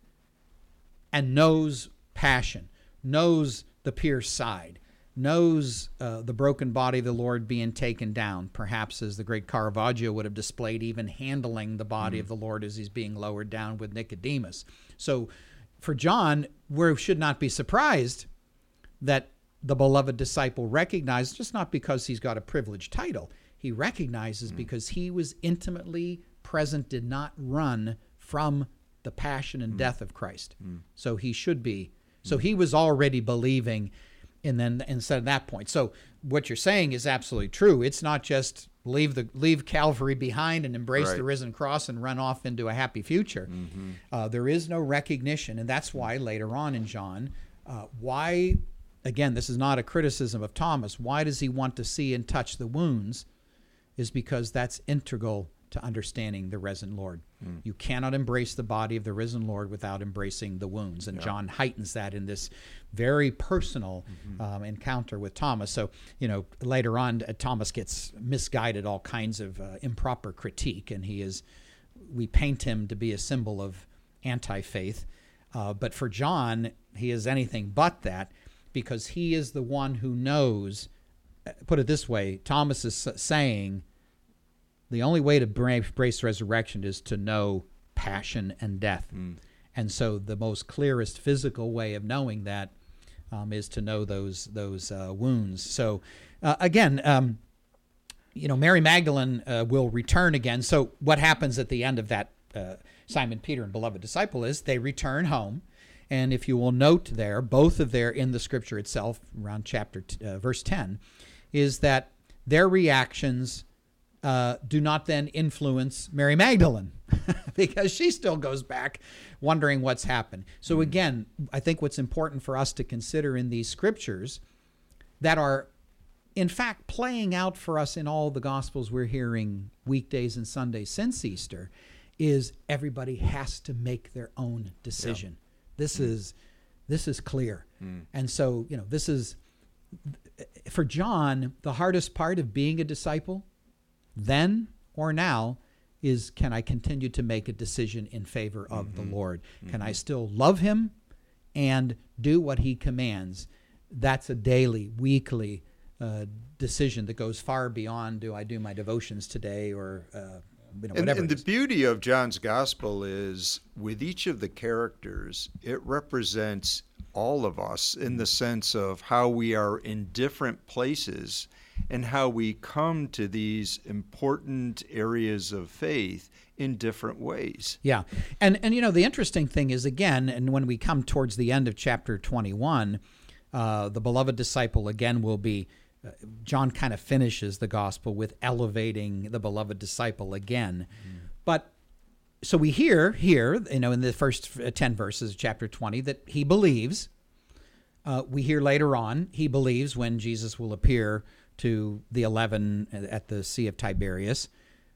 and knows passion, knows the pierced side, knows uh, the broken body of the Lord being taken down, perhaps as the great Caravaggio would have displayed, even handling the body mm. of the Lord as he's being lowered down with Nicodemus. So for John, we should not be surprised that the beloved disciple recognized, just not because he's got a privileged title, he recognizes mm. because he was intimately present, did not run from the passion and mm. death of Christ. Mm. So he should be. So mm. he was already believing and then instead of that point. So what you're saying is absolutely true. It's not just leave the leave Calvary behind and embrace right. the risen cross and run off into a happy future. Mm-hmm. Uh, there is no recognition, and that's why later on in John, uh, why, again, this is not a criticism of Thomas, why does he want to see and touch the wounds? Is because that's integral to understanding the risen Lord. Mm. You cannot embrace the body of the risen Lord without embracing the wounds. And Yeah. John heightens that in this very personal Mm-hmm. um, encounter with Thomas. So, you know, later on, uh, Thomas gets misguided, all kinds of uh, improper critique, and he is, we paint him to be a symbol of anti-faith. Uh, but for John, he is anything but that, because he is the one who knows. Put it this way, Thomas is saying the only way to embrace resurrection is to know passion and death. Mm. And so the most clearest physical way of knowing that um, is to know those those uh, wounds. So uh, again, um, you know, Mary Magdalene uh, will return again. So what happens at the end of that uh, Simon Peter and beloved disciple is they return home. And if you will note there, both of their in the scripture itself, around chapter t- uh, verse ten, is that their reactions uh, do not then influence Mary Magdalene because she still goes back wondering what's happened. So again, I think what's important for us to consider in these scriptures that are in fact playing out for us in all the Gospels we're hearing weekdays and Sundays since Easter is everybody has to make their own decision. Yeah. This mm. is this is clear. Mm. And so, you know, this is, for John, the hardest part of being a disciple, then or now, is can I continue to make a decision in favor of mm-hmm. the Lord? Mm-hmm. Can I still love him and do what he commands? That's a daily, weekly uh, decision that goes far beyond, do I do my devotions today or uh, you know, and, whatever. And the beauty of John's gospel is with each of the characters, it represents all of us in the sense of how we are in different places and how we come to these important areas of faith in different ways. Yeah. And, and you know, the interesting thing is, again, and when we come towards the end of chapter twenty-one, uh, the beloved disciple, again, will be, uh, John kind of finishes the gospel with elevating the beloved disciple again. Mm. But so we hear here, you know, in the first ten verses of chapter twenty, that he believes. Uh, we hear later on, he believes when Jesus will appear to the eleven at the Sea of Tiberias.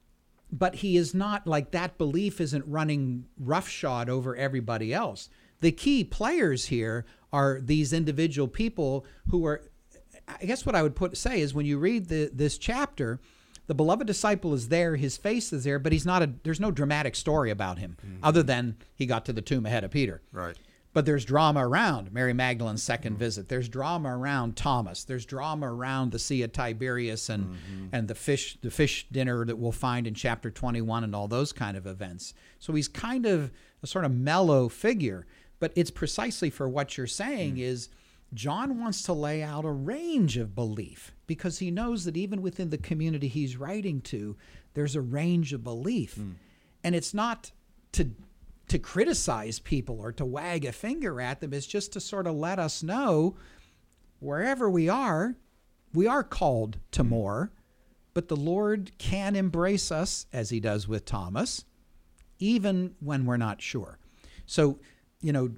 But he is not, like, that belief isn't running roughshod over everybody else. The key players here are these individual people who are, I guess what I would put say is when you read the, this chapter, the beloved disciple is there, his face is there, but he's not a, there's no dramatic story about him mm-hmm. other than he got to the tomb ahead of Peter. Right. But there's drama around Mary Magdalene's second mm-hmm. visit. There's drama around Thomas. There's drama around the Sea of Tiberias and mm-hmm. and the fish the fish dinner that we'll find in chapter twenty-one and all those kind of events. So he's kind of a sort of mellow figure. But it's precisely for what you're saying mm-hmm. is John wants to lay out a range of belief because he knows that even within the community he's writing to, there's a range of belief. Mm. And it's not to to criticize people or to wag a finger at them. It's just to sort of let us know wherever we are, we are called to more, but the Lord can embrace us as he does with Thomas, even when we're not sure. So, you know,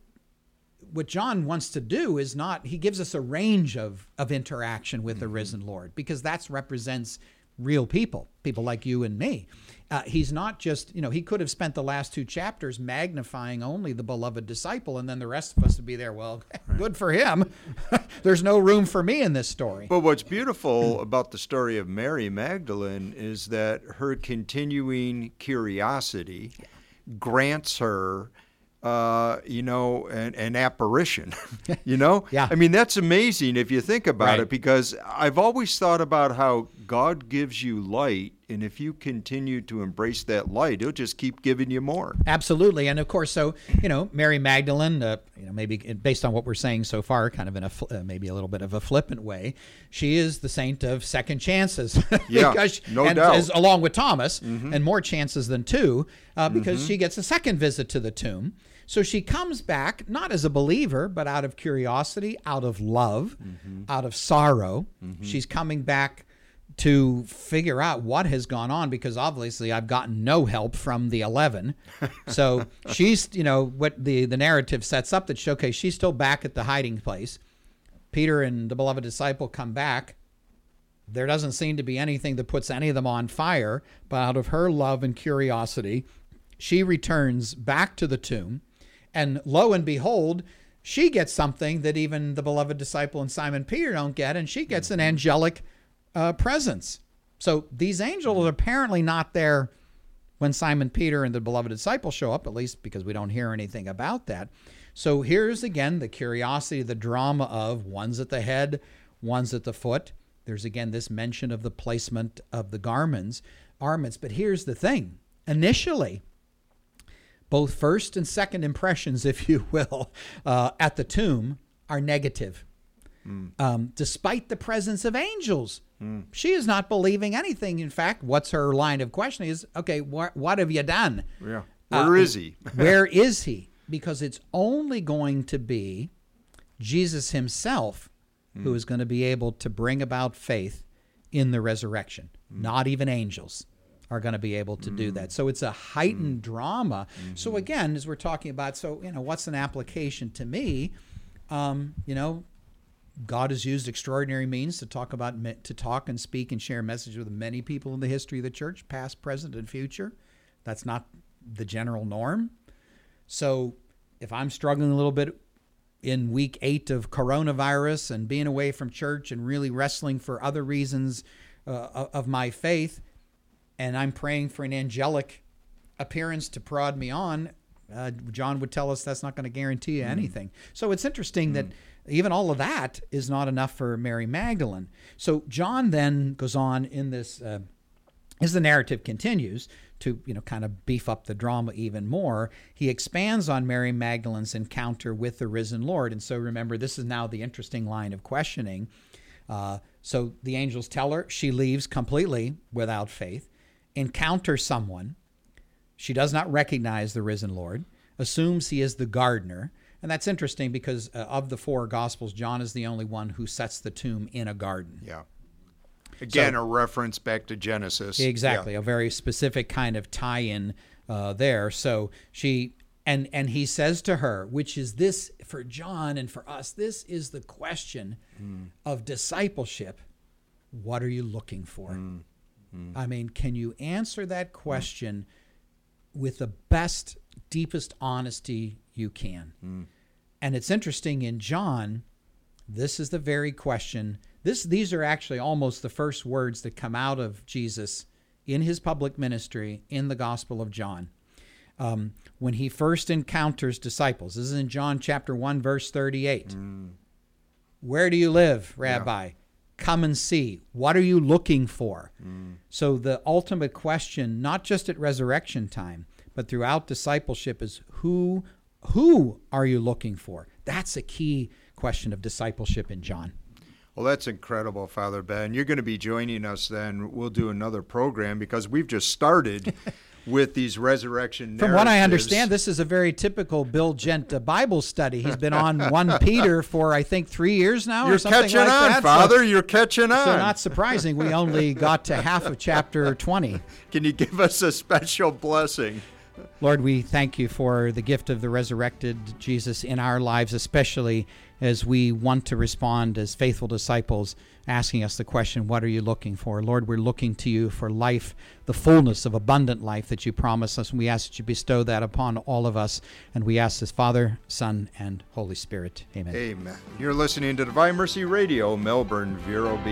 what John wants to do is not, he gives us a range of, of interaction with mm-hmm. the risen Lord, because that represents real people, people like you and me. Uh, he's not just, you know, he could have spent the last two chapters magnifying only the beloved disciple, and then the rest of us would be there, well, right. good for him. There's no room for me in this story. But what's beautiful about the story of Mary Magdalene is that her continuing curiosity yeah. grants her Uh, you know, an, an apparition, you know? Yeah. I mean, that's amazing if you think about right. it, because I've always thought about how God gives you light, and if you continue to embrace that light, he'll just keep giving you more. Absolutely. And of course, so, you know, Mary Magdalene, uh, you know, maybe based on what we're saying so far, kind of in a, uh, maybe a little bit of a flippant way, she is the saint of second chances. Yeah, because, no and, doubt. As, along with Thomas, mm-hmm. and more chances than two, uh, because mm-hmm. she gets a second visit to the tomb. So she comes back, not as a believer, but out of curiosity, out of love, mm-hmm. out of sorrow. Mm-hmm. She's coming back to figure out what has gone on, because obviously I've gotten no help from the eleven. So she's, you know, what the, the narrative sets up that, she, okay, she's still back at the hiding place. Peter and the beloved disciple come back. there doesn't seem to be anything that puts any of them on fire, but out of her love and curiosity, she returns back to the tomb, and lo and behold, she gets something that even the beloved disciple and Simon Peter don't get, and she gets an angelic uh, presence. So these angels are apparently not there when Simon Peter and the beloved disciple show up, at least because we don't hear anything about that. So here's again the curiosity, the drama of one's at the head, one's at the foot. There's again this mention of the placement of the garments, garments. But here's the thing. Initially, both first and second impressions, if you will, uh, at the tomb are negative. Mm. Um, despite the presence of angels, mm. she is not believing anything. In fact, what's her line of questioning is, okay, wh- what have you done? Yeah. Where uh, is he? Where is he? Because it's only going to be Jesus himself mm. who is going to be able to bring about faith in the resurrection. Mm. Not even angels are going to be able to mm. do that. So it's a heightened mm. drama. Mm-hmm. So again, as we're talking about, so, you know, what's an application to me? Um, you know, God has used extraordinary means to talk about, to talk and speak and share messages with many people in the history of the church, past, present, and future. That's not the general norm. So if I'm struggling a little bit in week eight of coronavirus and being away from church and really wrestling for other reasons uh, of my faith, and I'm praying for an angelic appearance to prod me on, uh, John would tell us that's not going to guarantee you anything. Mm. So it's interesting mm. that even all of that is not enough for Mary Magdalene. So John then goes on in this, uh, as the narrative continues, to, you know, kind of beef up the drama even more. He expands on Mary Magdalene's encounter with the risen Lord. And so remember, this is now the interesting line of questioning. Uh, so the angels tell her she leaves completely without faith, encounters someone. She does not recognize the risen Lord, assumes he is the gardener. And that's interesting because uh, of the four Gospels, John is the only one who sets the tomb in a garden. Yeah. Again, so, a reference back to Genesis. Exactly, yeah. a very specific kind of tie-in uh, there. So she, and and he says to her, which is this, for John and for us, this is the question mm. of discipleship. What are you looking for? Mm. Mm. I mean, can you answer that question mm. with the best, deepest honesty you can? Mm. And it's interesting in John, this is the very question. This, these are actually almost the first words that come out of Jesus in his public ministry in the Gospel of John. Um, when he first encounters disciples, this is in John chapter one, verse thirty-eight. Mm. Where do you live, Rabbi? Yeah. Come and see. What are you looking for? Mm. So the ultimate question, not just at resurrection time, but throughout discipleship is who, who are you looking for? That's a key question of discipleship in John. Well, that's incredible, Father Ben. You're going to be joining us then. We'll do another program because we've just started with these resurrection narratives. From what I understand, this is a very typical Bill Gent uh, Bible study. He's been on First Peter for, I think, three years now You're or something catching like on, that. Father. So, You're catching on. So not surprising, we only got to half of chapter twenty. Can you give us a special blessing? Lord, we thank you for the gift of the resurrected Jesus in our lives, especially as we want to respond as faithful disciples, asking us the question, what are you looking for? Lord, we're looking to you for life, the fullness of abundant life that you promise us, and we ask that you bestow that upon all of us. And we ask this, Father, Son, and Holy Spirit. Amen. Amen. You're listening to Divine Mercy Radio, Melbourne, Vero Beach.